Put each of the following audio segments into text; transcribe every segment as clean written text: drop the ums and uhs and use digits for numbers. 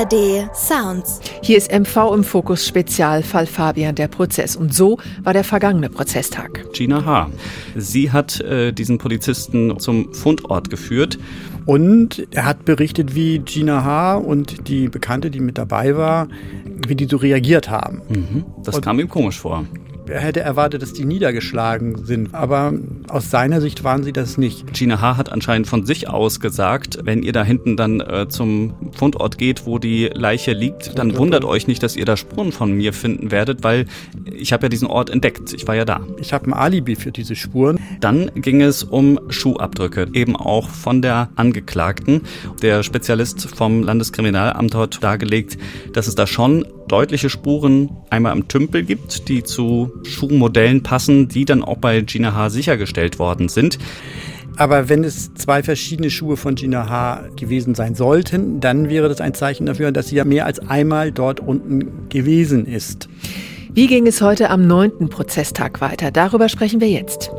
ARD Sounds. Hier ist MV im Fokus Spezialfall Fabian, der Prozess. Und so war der vergangene Prozesstag. Gina H. Sie hat diesen Polizisten zum Fundort geführt. Und er hat berichtet, wie Gina H. und die Bekannte, die mit dabei war, wie die so reagiert haben. Das kam ihm komisch vor. Er hätte erwartet, dass die niedergeschlagen sind, aber aus seiner Sicht waren sie das nicht. Gina H. hat anscheinend von sich aus gesagt, wenn ihr da hinten dann zum Fundort geht, wo die Leiche liegt, dann wundert euch nicht, dass ihr da Spuren von mir finden werdet, weil ich habe ja diesen Ort entdeckt, ich war ja da. Ich habe ein Alibi für diese Spuren. Dann ging es um Schuhabdrücke, eben auch von der Angeklagten. Der Spezialist vom Landeskriminalamt hat dargelegt, dass es da schon deutliche Spuren einmal am Tümpel gibt, die zu Schuhmodellen passen, die dann auch bei Gina H. sichergestellt worden sind. Aber wenn es zwei verschiedene Schuhe von Gina H. gewesen sein sollten, dann wäre das ein Zeichen dafür, dass sie ja mehr als einmal dort unten gewesen ist. Wie ging es heute am 9. Prozesstag weiter? Darüber sprechen wir jetzt.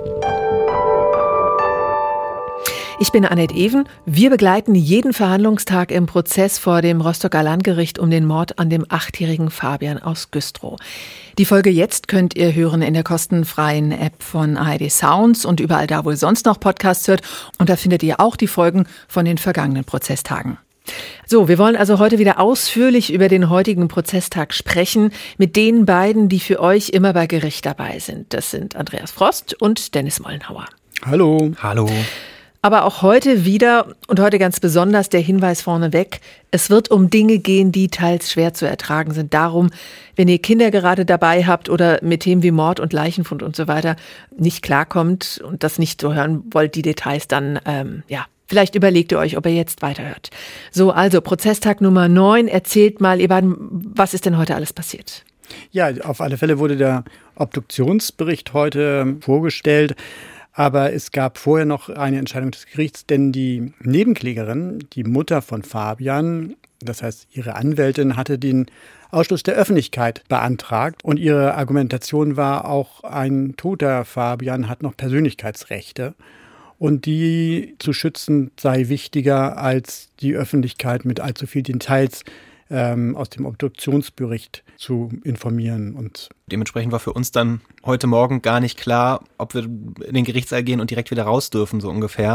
Ich bin Annette Even. Wir begleiten jeden Verhandlungstag im Prozess vor dem Rostocker Landgericht um den Mord an dem 8-jährigen Fabian aus Güstrow. Die Folge jetzt könnt ihr hören in der kostenfreien App von ARD Sounds und überall da, wo ihr sonst noch Podcasts hört. Und da findet ihr auch die Folgen von den vergangenen Prozesstagen. So, wir wollen also heute wieder ausführlich über den heutigen Prozesstag sprechen mit den beiden, die für euch immer bei Gericht dabei sind. Das sind Andreas Frost und Dennis Mollenhauer. Hallo. Hallo. Aber auch heute wieder und heute ganz besonders der Hinweis vorneweg, es wird um Dinge gehen, die teils schwer zu ertragen sind. Darum, wenn ihr Kinder gerade dabei habt oder mit Themen wie Mord und Leichenfund und so weiter nicht klarkommt und das nicht so hören wollt, die Details, dann vielleicht überlegt ihr euch, ob ihr jetzt weiterhört. So, also Prozesstag Nummer 9. Erzählt mal, ihr beiden, was ist denn heute alles passiert? Ja, auf alle Fälle wurde der Obduktionsbericht heute vorgestellt. Aber es gab vorher noch eine Entscheidung des Gerichts, denn die Nebenklägerin, die Mutter von Fabian, das heißt ihre Anwältin, hatte den Ausschluss der Öffentlichkeit beantragt. Und ihre Argumentation war, auch ein toter Fabian hat noch Persönlichkeitsrechte. Und die zu schützen sei wichtiger, als die Öffentlichkeit mit allzu vielen Details aus dem Obduktionsbericht zu informieren. Und dementsprechend war für uns dann heute Morgen gar nicht klar, ob wir in den Gerichtssaal gehen und direkt wieder raus dürfen, so ungefähr.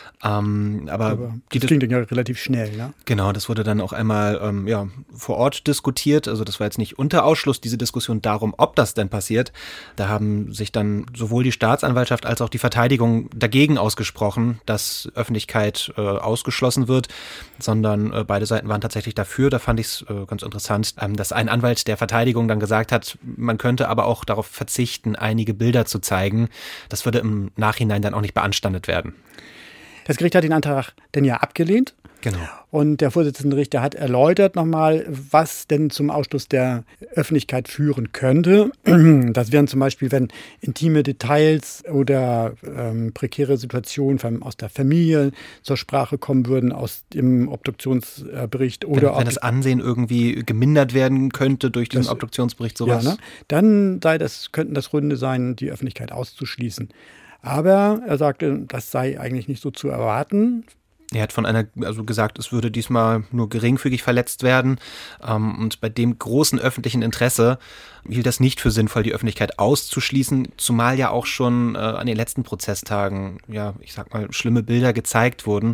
Aber das ging dann ja relativ schnell, ne? Genau, das wurde dann auch einmal vor Ort diskutiert. Also das war jetzt nicht unter Ausschluss, diese Diskussion darum, ob das denn passiert. Da haben sich dann sowohl die Staatsanwaltschaft als auch die Verteidigung dagegen ausgesprochen, dass Öffentlichkeit ausgeschlossen wird, sondern beide Seiten waren tatsächlich dafür. Da fand ich es ganz interessant, dass ein Anwalt der Verteidigung dann gesagt hat, man könnte aber auch darauf verzichten, einige Bilder zu zeigen. Das würde im Nachhinein dann auch nicht beanstandet werden. Das Gericht hat den Antrag denn ja abgelehnt. Genau. Und der Vorsitzende Richter hat erläutert nochmal, was denn zum Ausschluss der Öffentlichkeit führen könnte. Das wären zum Beispiel, wenn intime Details oder prekäre Situationen aus der Familie zur Sprache kommen würden, aus dem Obduktionsbericht. Oder wenn das Ansehen irgendwie gemindert werden könnte durch diesen Obduktionsbericht, sowas. Ja, ne? Dann könnten das Gründe sein, die Öffentlichkeit auszuschließen. Aber er sagte, das sei eigentlich nicht so zu erwarten. Er hat gesagt, es würde diesmal nur geringfügig verletzt werden. Und bei dem großen öffentlichen Interesse hielt das nicht für sinnvoll, die Öffentlichkeit auszuschließen, zumal ja auch schon an den letzten Prozesstagen, schlimme Bilder gezeigt wurden.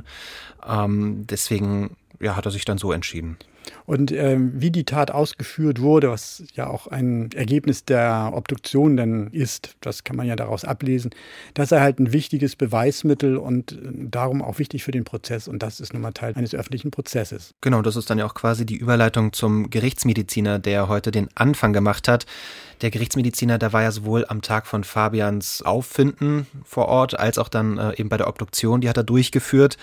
Deswegen hat er sich dann so entschieden. Und wie die Tat ausgeführt wurde, was ja auch ein Ergebnis der Obduktion dann ist, das kann man ja daraus ablesen, das sei halt ein wichtiges Beweismittel und darum auch wichtig für den Prozess. Und das ist nun mal Teil eines öffentlichen Prozesses. Genau, das ist dann ja auch quasi die Überleitung zum Gerichtsmediziner, der heute den Anfang gemacht hat. Der Gerichtsmediziner, der war ja sowohl am Tag von Fabians Auffinden vor Ort, als auch dann eben bei der Obduktion, die hat er durchgeführt.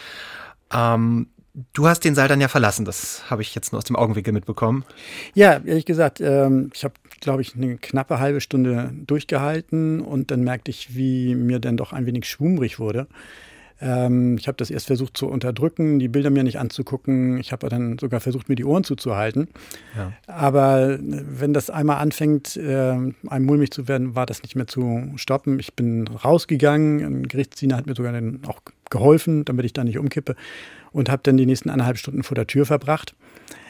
Du hast den Saal dann ja verlassen, das habe ich jetzt nur aus dem Augenwinkel mitbekommen. Ja, ehrlich gesagt, ich habe, glaube ich, eine knappe halbe Stunde durchgehalten und dann merkte ich, wie mir dann doch ein wenig schwummrig wurde. Ich habe das erst versucht zu unterdrücken, die Bilder mir nicht anzugucken. Ich habe dann sogar versucht, mir die Ohren zuzuhalten. Ja. Aber wenn das einmal anfängt, einem mulmig zu werden, war das nicht mehr zu stoppen. Ich bin rausgegangen, ein Gerichtsdiener hat mir sogar dann auch geholfen, damit ich da nicht umkippe und habe dann die nächsten 1,5 Stunden vor der Tür verbracht.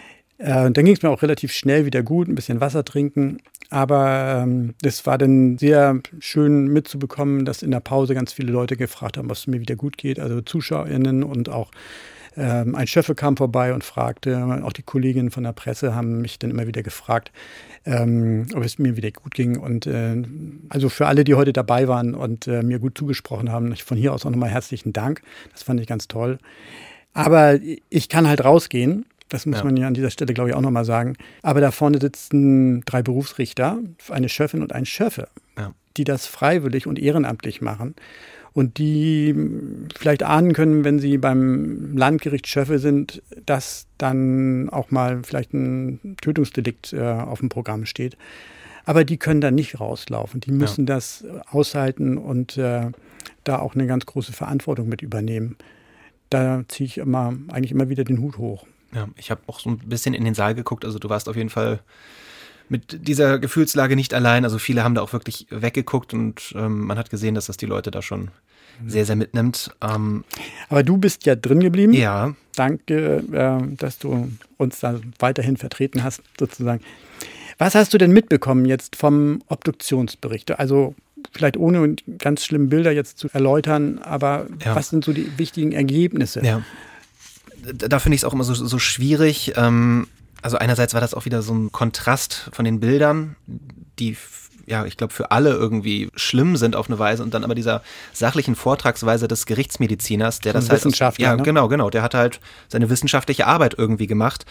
Dann ging es mir auch relativ schnell wieder gut, ein bisschen Wasser trinken. Aber es war dann sehr schön mitzubekommen, dass in der Pause ganz viele Leute gefragt haben, ob es mir wieder gut geht. Also ZuschauerInnen und auch ein Schöffe kam vorbei und fragte, auch die Kolleginnen von der Presse haben mich dann immer wieder gefragt, ob es mir wieder gut ging. Und also für alle, die heute dabei waren und mir gut zugesprochen haben, von hier aus auch nochmal herzlichen Dank. Das fand ich ganz toll. Aber ich kann halt rausgehen. Das muss man ja an dieser Stelle, glaube ich, auch nochmal sagen. Aber da vorne sitzen 3 Berufsrichter, eine Schöffin und ein Schöffe, die das freiwillig und ehrenamtlich machen. Und die vielleicht ahnen können, wenn sie beim Landgericht Schöffe sind, dass dann auch mal vielleicht ein Tötungsdelikt auf dem Programm steht. Aber die können da nicht rauslaufen. Die müssen das aushalten und da auch eine ganz große Verantwortung mit übernehmen. Da ziehe ich eigentlich immer wieder den Hut hoch. Ja, ich habe auch so ein bisschen in den Saal geguckt. Also du warst auf jeden Fall mit dieser Gefühlslage nicht allein. Also viele haben da auch wirklich weggeguckt und man hat gesehen, dass das die Leute da schon sehr, sehr mitnimmt. Aber du bist ja drin geblieben. Ja. Danke, dass du uns da weiterhin vertreten hast, sozusagen. Was hast du denn mitbekommen jetzt vom Obduktionsbericht? Also vielleicht ohne ganz schlimme Bilder jetzt zu erläutern, aber was sind so die wichtigen Ergebnisse? Ja. Da finde ich es auch immer so schwierig. Also einerseits war das auch wieder so ein Kontrast von den Bildern, die ich glaube für alle irgendwie schlimm sind auf eine Weise und dann aber dieser sachlichen Vortragsweise des Gerichtsmediziners, der das halt Wissenschaftler, ne? Genau, der hat halt seine wissenschaftliche Arbeit irgendwie gemacht.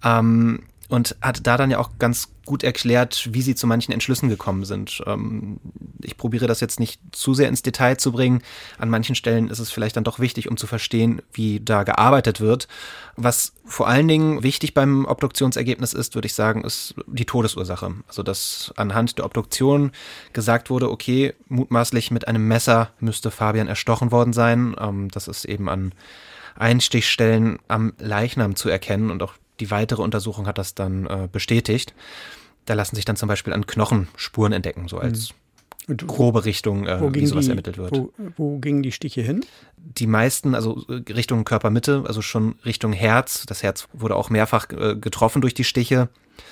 Und hat da dann ja auch ganz gut erklärt, wie sie zu manchen Entschlüssen gekommen sind. Ich probiere das jetzt nicht zu sehr ins Detail zu bringen. An manchen Stellen ist es vielleicht dann doch wichtig, um zu verstehen, wie da gearbeitet wird. Was vor allen Dingen wichtig beim Obduktionsergebnis ist, würde ich sagen, ist die Todesursache. Also dass anhand der Obduktion gesagt wurde, okay, mutmaßlich mit einem Messer müsste Fabian erstochen worden sein. Das ist eben an Einstichstellen am Leichnam zu erkennen und auch die weitere Untersuchung hat das dann bestätigt. Da lassen sich dann zum Beispiel an Knochen Spuren entdecken, so als grobe Richtung, wie sowas ermittelt wird. Wo gingen die Stiche hin? Die meisten, also Richtung Körpermitte, also schon Richtung Herz. Das Herz wurde auch mehrfach getroffen durch die Stiche.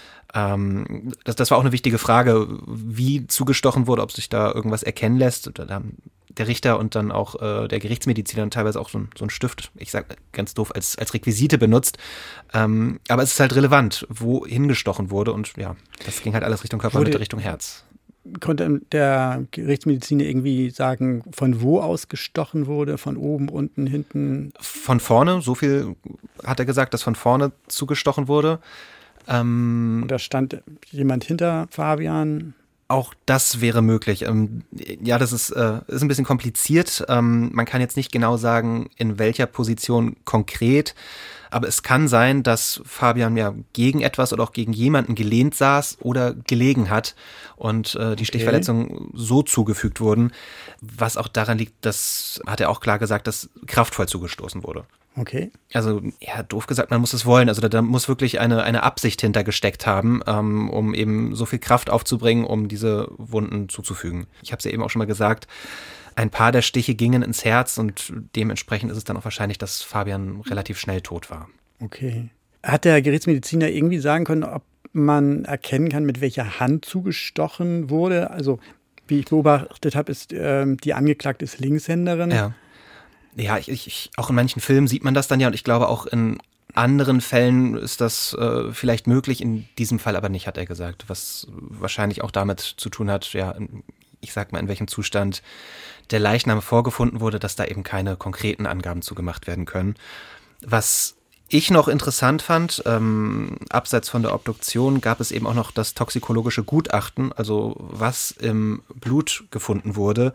Das war auch eine wichtige Frage, wie zugestochen wurde, ob sich da irgendwas erkennen lässt. Da haben der Richter und dann auch der Gerichtsmediziner teilweise auch so ein Stift, ich sag ganz doof, als Requisite benutzt. Aber es ist halt relevant, wo hingestochen wurde und das ging halt alles Richtung Körpermitte, Richtung Herz. Konnte der Gerichtsmediziner irgendwie sagen, von wo aus gestochen wurde? Von oben, unten, hinten? Von vorne, so viel hat er gesagt, dass von vorne zugestochen wurde. Und da stand jemand hinter Fabian? Auch das wäre möglich. Das ist ein bisschen kompliziert. Man kann jetzt nicht genau sagen, in welcher Position konkret. Aber es kann sein, dass Fabian gegen etwas oder auch gegen jemanden gelehnt saß oder gelegen hat und die Stichverletzungen so zugefügt wurden. Was auch daran liegt, das hat er auch klar gesagt, dass kraftvoll zugestoßen wurde. Okay. Also, doof gesagt, man muss es wollen. Also da muss wirklich eine Absicht hintergesteckt haben, um eben so viel Kraft aufzubringen, um diese Wunden zuzufügen. Ich habe es ja eben auch schon mal gesagt, ein paar der Stiche gingen ins Herz und dementsprechend ist es dann auch wahrscheinlich, dass Fabian relativ schnell tot war. Okay. Hat der Gerichtsmediziner irgendwie sagen können, ob man erkennen kann, mit welcher Hand zugestochen wurde? Also, wie ich beobachtet habe, ist die Angeklagte ist Linkshänderin. Ja, auch in manchen Filmen sieht man das dann und ich glaube auch in anderen Fällen ist das vielleicht möglich, in diesem Fall aber nicht, hat er gesagt, was wahrscheinlich auch damit zu tun hat, ich sag mal, in welchem Zustand der Leichnam vorgefunden wurde, dass da eben keine konkreten Angaben zu gemacht werden können. Was ich noch interessant fand, abseits von der Obduktion gab es eben auch noch das toxikologische Gutachten, also was im Blut gefunden wurde.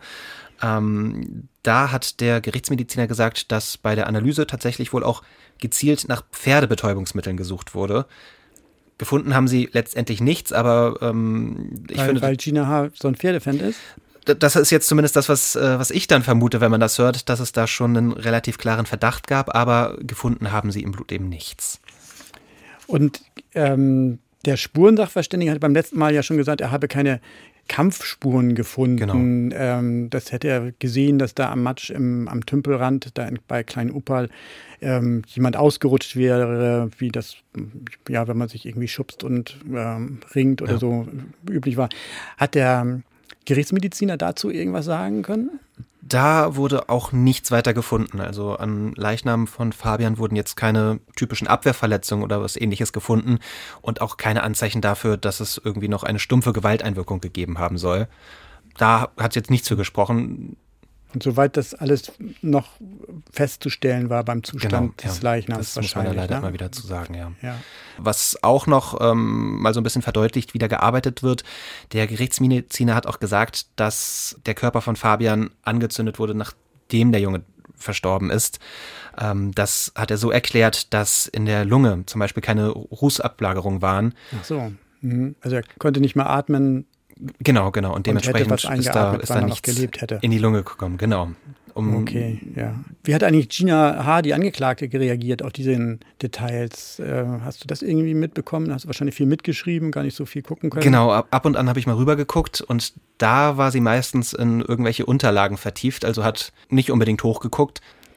Da hat der Gerichtsmediziner gesagt, dass bei der Analyse tatsächlich wohl auch gezielt nach Pferdebetäubungsmitteln gesucht wurde. Gefunden haben sie letztendlich nichts, aber weil Gina H. so ein Pferdefan ist? Das ist jetzt zumindest das, was ich dann vermute, wenn man das hört, dass es da schon einen relativ klaren Verdacht gab, aber gefunden haben sie im Blut eben nichts. Und der Spurensachverständige hat beim letzten Mal ja schon gesagt, er habe keine Kampfspuren gefunden. Genau. Das hätte er gesehen, dass da am Matsch am Tümpelrand, da bei Klein Uppal, jemand ausgerutscht wäre, wie das, ja, wenn man sich irgendwie schubst und ringt oder so üblich war. Hat der Gerichtsmediziner dazu irgendwas sagen können? Da wurde auch nichts weiter gefunden. Also an Leichnam von Fabian wurden jetzt keine typischen Abwehrverletzungen oder was Ähnliches gefunden und auch keine Anzeichen dafür, dass es irgendwie noch eine stumpfe Gewalteinwirkung gegeben haben soll. Da hat jetzt nichts für gesprochen. Und soweit das alles noch festzustellen war beim Zustand des Leichnams das muss man ja leider immer wieder zu sagen, ja. Was auch noch mal so ein bisschen verdeutlicht, wie da gearbeitet wird. Der Gerichtsmediziner hat auch gesagt, dass der Körper von Fabian angezündet wurde, nachdem der Junge verstorben ist. Das hat er so erklärt, dass in der Lunge zum Beispiel keine Rußablagerungen waren. Ach so. Also er konnte nicht mehr atmen. Genau. Und dementsprechend ist da nichts in die Lunge gekommen. Genau. Okay, ja. Wie hat eigentlich Gina H., die Angeklagte, reagiert auf diese Details? Hast du das irgendwie mitbekommen? Hast du wahrscheinlich viel mitgeschrieben, gar nicht so viel gucken können? Genau, ab und an habe ich mal rübergeguckt und da war sie meistens in irgendwelche Unterlagen vertieft, also hat nicht unbedingt hochgeguckt.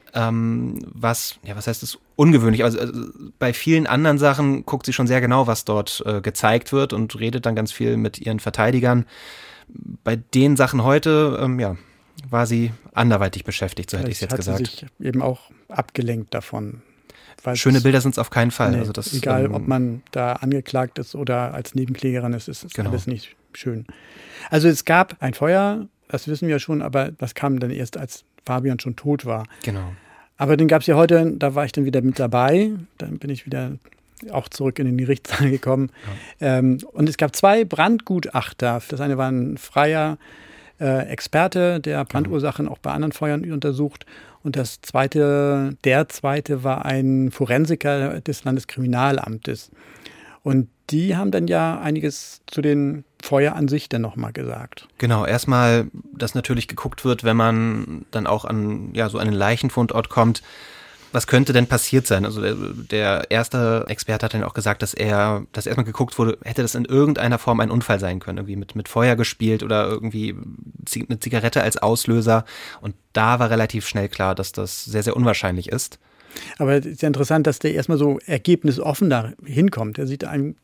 Was heißt das? Ungewöhnlich. Also bei vielen anderen Sachen guckt sie schon sehr genau, was dort gezeigt wird und redet dann ganz viel mit ihren Verteidigern. Bei den Sachen heute, war sie anderweitig beschäftigt, so hätte ich es jetzt gesagt. Hat sie sich eben auch abgelenkt davon. Schöne Bilder sind es auf keinen Fall. Nee, also das, egal, ob man da angeklagt ist oder als Nebenklägerin ist alles nicht schön. Also es gab ein Feuer, das wissen wir schon, aber das kam dann erst, als Fabian schon tot war. Genau. Aber den gab es ja heute, da war ich dann wieder mit dabei. Dann bin ich wieder auch zurück in den Gerichtssaal gekommen. Ja. Und es gab 2 Brandgutachter. Das eine war ein freier Experte, der Brandursachen auch bei anderen Feuern untersucht. Und der zweite war ein Forensiker des Landeskriminalamtes. Und die haben dann ja einiges zu den Feuer an sich dann nochmal gesagt. Genau, erstmal, dass natürlich geguckt wird, wenn man dann auch an so einen Leichenfundort kommt, was könnte denn passiert sein? Also der erste Experte hat dann auch gesagt, dass erstmal geguckt wurde, hätte das in irgendeiner Form ein Unfall sein können, irgendwie mit Feuer gespielt oder irgendwie eine Zigarette als Auslöser. Und da war relativ schnell klar, dass das sehr, sehr unwahrscheinlich ist. Aber es ist ja interessant, dass der erstmal so ergebnisoffen da hinkommt. Er sieht einen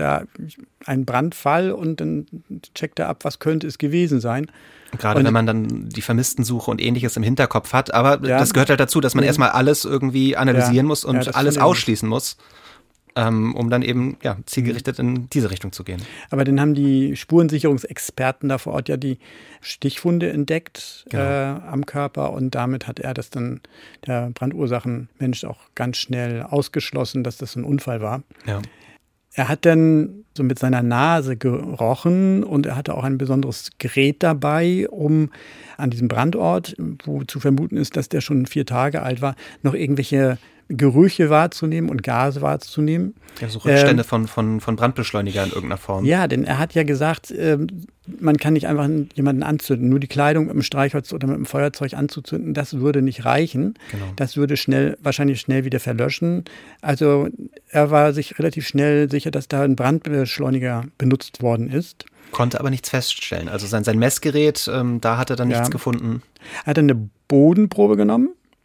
Brandfall und dann checkt er ab, was könnte es gewesen sein. Gerade wenn man dann die Vermisstensuche und Ähnliches im Hinterkopf hat. Aber das gehört halt dazu, dass man erstmal alles irgendwie analysieren muss und alles ausschließen muss, um dann eben zielgerichtet in diese Richtung zu gehen. Aber dann haben die Spurensicherungsexperten da vor Ort ja die Stichwunde entdeckt am Körper und damit hat er das dann, der Brandursachenmensch, auch ganz schnell ausgeschlossen, dass das ein Unfall war. Ja. Er hat dann so mit seiner Nase gerochen und er hatte auch ein besonderes Gerät dabei, um an diesem Brandort, wo zu vermuten ist, dass der schon 4 Tage alt war, noch irgendwelche Gerüche wahrzunehmen und Gase wahrzunehmen. Ja, so Rückstände von Brandbeschleuniger in irgendeiner Form. Ja, denn er hat ja gesagt, man kann nicht einfach jemanden anzünden. Nur die Kleidung mit dem Streichholz oder mit dem Feuerzeug anzuzünden, das würde nicht reichen. Genau. Das würde wahrscheinlich schnell wieder verlöschen. Also er war sich relativ schnell sicher, dass da ein Brandbeschleuniger benutzt worden ist. Konnte aber nichts feststellen. Also sein Messgerät, da hat er dann nichts gefunden. Er hat eine Bodenprobe genommen.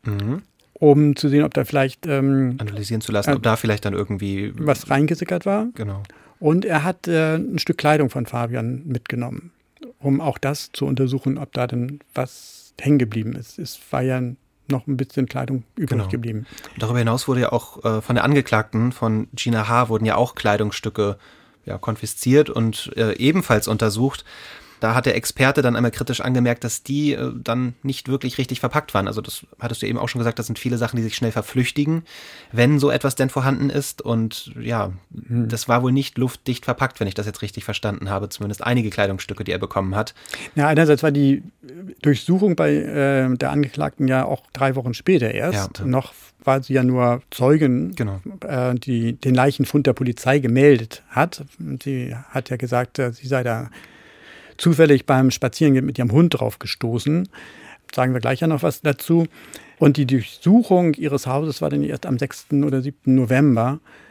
Um zu sehen, ob da vielleicht analysieren zu lassen, ob da vielleicht dann irgendwie was reingesickert war. Genau. Und er hat ein Stück Kleidung von Fabian mitgenommen, um auch das zu untersuchen, ob da denn was hängen geblieben ist. Es war ja noch ein bisschen Kleidung übrig geblieben. Darüber hinaus wurde ja auch von der Angeklagten, von Gina H., wurden ja auch Kleidungsstücke konfisziert und ebenfalls untersucht. Da hat der Experte dann einmal kritisch angemerkt, dass die dann nicht wirklich richtig verpackt waren. Also das hattest du eben auch schon gesagt, das sind viele Sachen, die sich schnell verflüchtigen, wenn so etwas denn vorhanden ist. Und das war wohl nicht luftdicht verpackt, wenn ich das jetzt richtig verstanden habe. Zumindest einige Kleidungsstücke, die er bekommen hat. Ja, einerseits war die Durchsuchung bei der Angeklagten ja auch 3 Wochen später erst. Ja. Noch war sie ja nur Zeugin, die den Leichenfund der Polizei gemeldet hat. Sie hat ja gesagt, sie sei da zufällig beim Spazierengehen mit ihrem Hund drauf gestoßen. Sagen wir gleich ja noch was dazu. Und die Durchsuchung ihres Hauses war dann erst am 6. oder 7. November.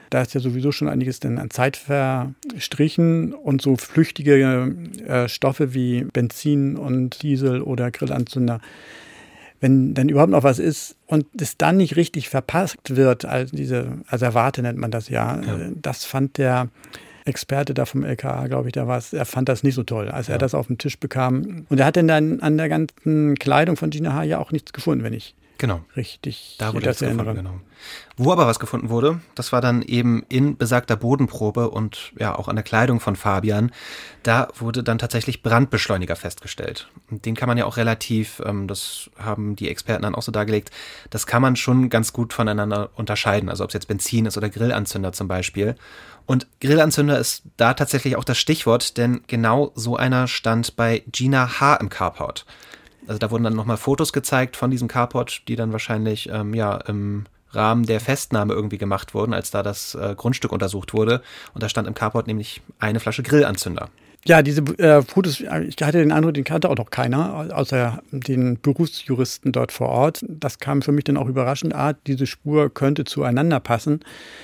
Da ist ja sowieso schon einiges dann an Zeit verstrichen und so flüchtige Stoffe wie Benzin und Diesel oder Grillanzünder, wenn dann überhaupt noch was ist und es dann nicht richtig verpackt wird, als Warte nennt man das ja. Das fand der Experte da vom LKA, glaube ich, er fand das nicht so toll, als er das auf den Tisch bekam. Und er hat dann an der ganzen Kleidung von Gina H. ja auch nichts gefunden, wenn ich richtig da wurde das erinnere. Genau. Wo aber was gefunden wurde, das war dann eben in besagter Bodenprobe und ja auch an der Kleidung von Fabian. Da wurde dann tatsächlich Brandbeschleuniger festgestellt. Den kann man ja auch relativ, das haben die Experten dann auch so dargelegt, das kann man schon ganz gut voneinander unterscheiden. Also ob es jetzt Benzin ist oder Grillanzünder zum Beispiel. Und Grillanzünder ist da tatsächlich auch das Stichwort, denn genau so einer stand bei Gina H. im Carport. Also da wurden dann nochmal Fotos gezeigt von diesem Carport, die dann wahrscheinlich im Rahmen der Festnahme irgendwie gemacht wurden, als da das Grundstück untersucht wurde. Und da stand im Carport nämlich eine Flasche Grillanzünder. Ja, diese Fotos, ich hatte den Eindruck, den kannte auch noch keiner, außer den Berufsjuristen dort vor Ort. Das kam für mich dann auch überraschend, diese Spur könnte zueinander passen.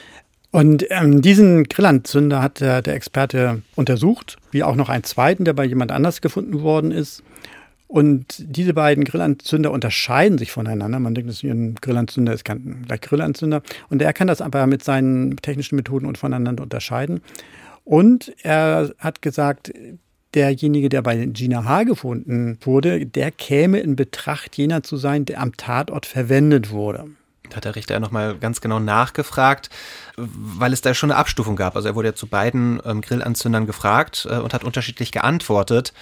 Und diesen Grillanzünder hat der Experte untersucht, wie auch noch einen zweiten, der bei jemand anders gefunden worden ist. Und diese beiden Grillanzünder unterscheiden sich voneinander. Man denkt, dass ein Grillanzünder ist gleich Grillanzünder. Und er kann das aber mit seinen technischen Methoden und voneinander unterscheiden. Und er hat gesagt, derjenige, der bei Gina H. gefunden wurde, der käme in Betracht, jener zu sein, der am Tatort verwendet wurde. Da hat der Richter ja nochmal ganz genau nachgefragt, weil es da schon eine Abstufung gab. Also er wurde ja zu beiden Grillanzündern gefragt und hat unterschiedlich geantwortet.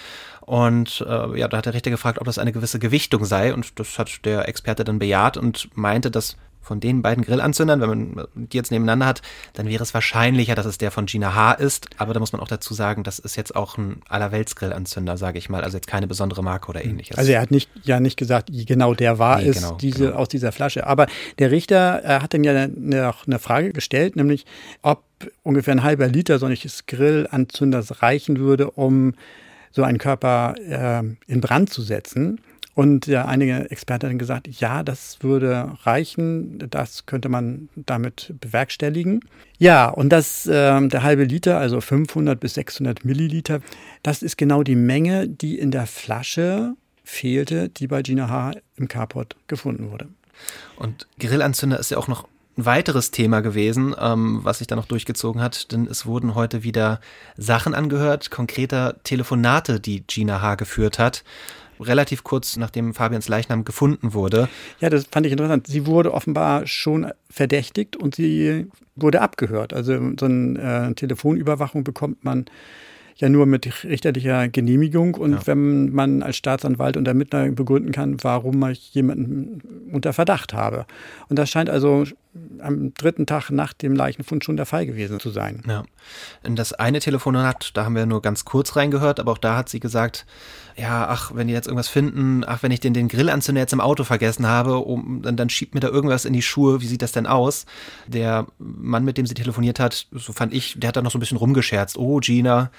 Und da hat der Richter gefragt, ob das eine gewisse Gewichtung sei. Und das hat der Experte dann bejaht und meinte, dass von den beiden Grillanzündern, wenn man die jetzt nebeneinander hat, dann wäre es wahrscheinlicher, dass es der von Gina H. ist. Aber da muss man auch dazu sagen, das ist jetzt auch ein Allerwelts-Grillanzünder, sage ich mal. Also jetzt keine besondere Marke oder ähnliches. Also er hat nicht gesagt, genau der war es, genau. Aus dieser Flasche. Aber der Richter hat dann ja noch eine Frage gestellt, nämlich ob ungefähr ein halber Liter solches Grillanzünders reichen würde, um so einen Körper in Brand zu setzen. Und einige Experten haben gesagt, ja, das würde reichen, das könnte man damit bewerkstelligen. Ja, und der halbe Liter, also 500 bis 600 Milliliter, das ist genau die Menge, die in der Flasche fehlte, die bei Gina H. im Carport gefunden wurde. Und Grillanzünder ist ja auch noch ein weiteres Thema gewesen, was sich da noch durchgezogen hat, denn es wurden heute wieder Sachen angehört, konkreter Telefonate, die Gina H. geführt hat, relativ kurz nachdem Fabians Leichnam gefunden wurde. Ja, das fand ich interessant. Sie wurde offenbar schon verdächtigt und sie wurde abgehört. Also so eine Telefonüberwachung bekommt man ja nur mit richterlicher Genehmigung und wenn man als Staatsanwalt und Ermittler begründen kann, warum ich jemanden unter Verdacht habe. Und das scheint also am 3. Tag nach dem Leichenfund schon der Fall gewesen zu sein. Ja. In das eine Telefonat, da haben wir nur ganz kurz reingehört, aber auch da hat sie gesagt, ja, wenn die jetzt irgendwas finden, wenn ich den Grillanzünder jetzt im Auto vergessen habe, dann schiebt mir da irgendwas in die Schuhe, wie sieht das denn aus? Der Mann, mit dem sie telefoniert hat, so fand ich, der hat da noch so ein bisschen rumgescherzt. Oh, Gina,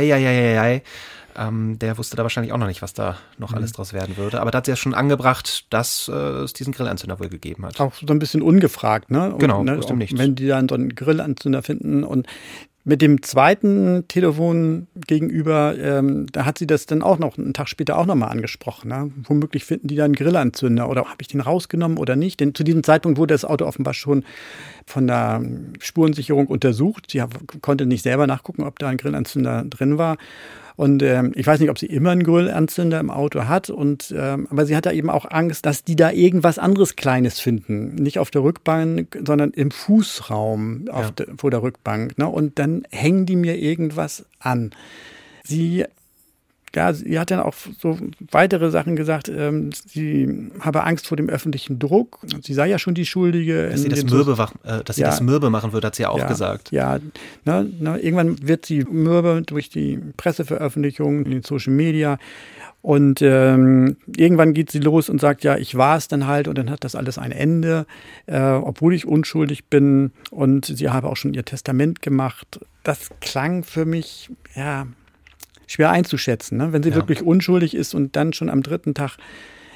ei. Der wusste da wahrscheinlich auch noch nicht, was da noch alles draus werden würde. Aber da hat sie ja schon angebracht, dass es diesen Grillanzünder wohl gegeben hat. Auch so ein bisschen ungefragt, ne? Genau, aus dem Nichts. Wenn die dann so einen Grillanzünder finden und mit dem zweiten Telefon gegenüber, da hat sie das dann auch noch einen Tag später auch nochmal angesprochen. Ne? Womöglich finden die dann einen Grillanzünder oder habe ich den rausgenommen oder nicht? Denn zu diesem Zeitpunkt wurde das Auto offenbar schon von der Spurensicherung untersucht. Sie konnte nicht selber nachgucken, ob da ein Grillanzünder drin war. Und ich weiß nicht, ob sie immer einen Grillanzünder im Auto hat. Aber sie hat da eben auch Angst, dass die da irgendwas anderes Kleines finden. Nicht auf der Rückbank, sondern im Fußraum vor der Rückbank. Ne? Und dann hängen die mir irgendwas an. Sie hat dann auch so weitere Sachen gesagt. Sie habe Angst vor dem öffentlichen Druck. Sie sei ja schon die Schuldige. Dass sie das mürbe machen würde, hat sie ja auch gesagt. Ja, irgendwann wird sie mürbe durch die Presseveröffentlichungen, in den Social Media. Und irgendwann geht sie los und sagt, ja, ich war es dann halt. Und dann hat das alles ein Ende, obwohl ich unschuldig bin. Und sie habe auch schon ihr Testament gemacht. Das klang für mich, schwer einzuschätzen, ne? Wenn sie wirklich unschuldig ist und dann schon am 3. Tag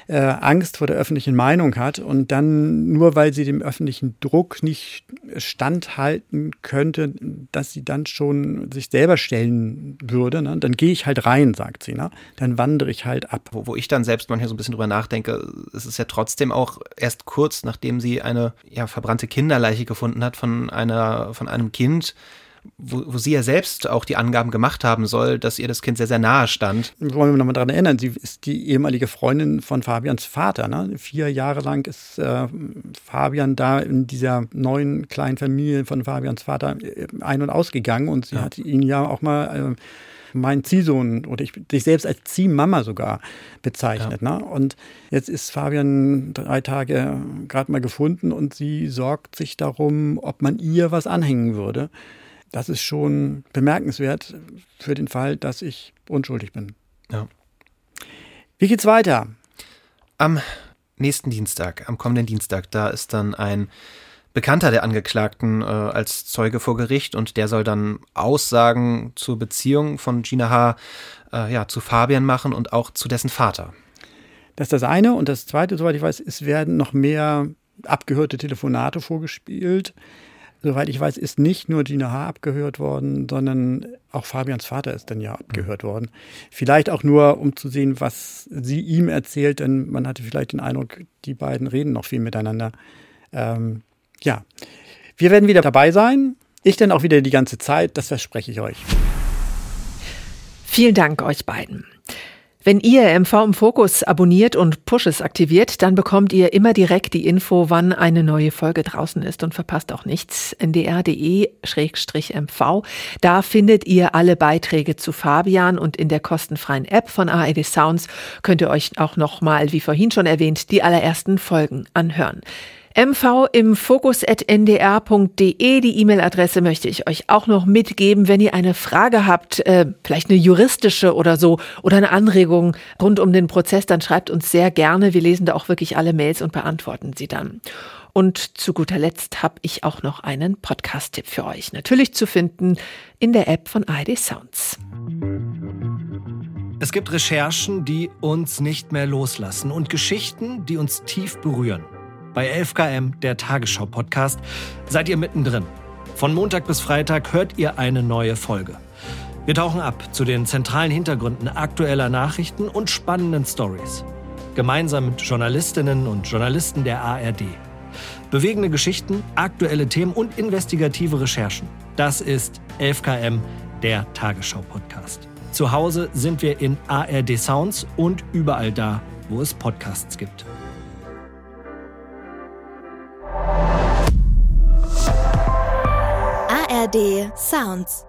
Angst vor der öffentlichen Meinung hat und dann, nur weil sie dem öffentlichen Druck nicht standhalten könnte, dass sie dann schon sich selber stellen würde, ne? Dann gehe ich halt rein, sagt sie, ne? Dann wandere ich halt ab. Wo ich dann selbst manchmal so ein bisschen drüber nachdenke, es ist ja trotzdem auch erst kurz, nachdem sie eine verbrannte Kinderleiche gefunden hat von einem Kind, wo sie ja selbst auch die Angaben gemacht haben soll, dass ihr das Kind sehr, sehr nahe stand. Wollen wir nochmal daran erinnern, sie ist die ehemalige Freundin von Fabians Vater. Ne? 4 Jahre lang ist Fabian da in dieser neuen kleinen Familie von Fabians Vater ein- und ausgegangen und sie hat ihn ja auch mal mein Ziehsohn oder sich selbst als Ziehmama sogar bezeichnet. Ne? Und jetzt ist Fabian 3 Tage gerade mal gefunden und sie sorgt sich darum, ob man ihr was anhängen würde. Das ist schon bemerkenswert für den Fall, dass ich unschuldig bin. Ja. Wie geht's weiter? Am kommenden Dienstag, da ist dann ein Bekannter der Angeklagten als Zeuge vor Gericht und der soll dann Aussagen zur Beziehung von Gina H. Zu Fabian machen und auch zu dessen Vater. Das ist das eine. Und das zweite, soweit ich weiß, es werden noch mehr abgehörte Telefonate vorgespielt. Soweit ich weiß, ist nicht nur Gina H. abgehört worden, sondern auch Fabians Vater ist dann ja abgehört worden. Vielleicht auch nur, um zu sehen, was sie ihm erzählt, denn man hatte vielleicht den Eindruck, die beiden reden noch viel miteinander. Wir werden wieder dabei sein. Ich dann auch wieder die ganze Zeit, das verspreche ich euch. Vielen Dank euch beiden. Wenn ihr MV im Fokus abonniert und Pushes aktiviert, dann bekommt ihr immer direkt die Info, wann eine neue Folge draußen ist und verpasst auch nichts. ndr.de/mv. Da findet ihr alle Beiträge zu Fabian und in der kostenfreien App von ARD Sounds könnt ihr euch auch nochmal, wie vorhin schon erwähnt, die allerersten Folgen anhören. MV im Fokus@ndr.de, die E-Mail-Adresse möchte ich euch auch noch mitgeben, wenn ihr eine Frage habt, vielleicht eine juristische oder so, oder eine Anregung rund um den Prozess, dann schreibt uns sehr gerne. Wir lesen da auch wirklich alle Mails und beantworten sie dann. Und zu guter Letzt habe ich auch noch einen Podcast-Tipp für euch. Natürlich zu finden in der App von ARD Sounds. Es gibt Recherchen, die uns nicht mehr loslassen und Geschichten, die uns tief berühren. Bei 11KM, der Tagesschau-Podcast, seid ihr mittendrin. Von Montag bis Freitag hört ihr eine neue Folge. Wir tauchen ab zu den zentralen Hintergründen aktueller Nachrichten und spannenden Stories. Gemeinsam mit Journalistinnen und Journalisten der ARD. Bewegende Geschichten, aktuelle Themen und investigative Recherchen. Das ist 11KM, der Tagesschau-Podcast. Zu Hause sind wir in ARD Sounds und überall da, wo es Podcasts gibt. ARD Sounds